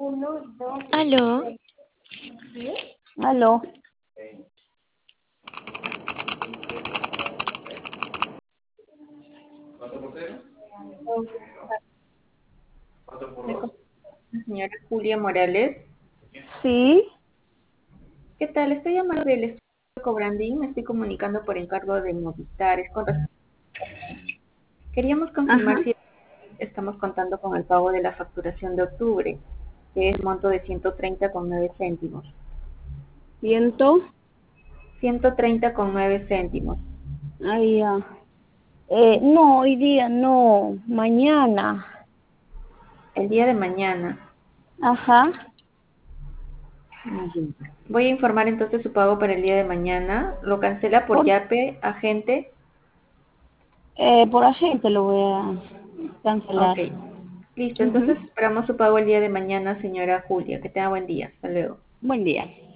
Aló, Aló. Señora Julia Morales. Sí. ¿Qué tal? Estoy llamando del estudio Cobrandín. Me estoy comunicando por encargo de Movistar. Queríamos confirmar Ajá. si estamos contando con el pago de la facturación de octubre, que es monto de 130,9 céntimos. ¿Ciento? 130,9 céntimos. Ahí ya. No, hoy día no. Mañana. El día de mañana. Ajá. Voy a informar entonces su pago para el día de mañana. Lo cancela por Por, Yape, agente. por agente lo voy a cancelar. Ok. Listo. Ujú. Entonces esperamos su pago el día de mañana, señora Julia. Que tenga buen día. Hasta luego. Buen día.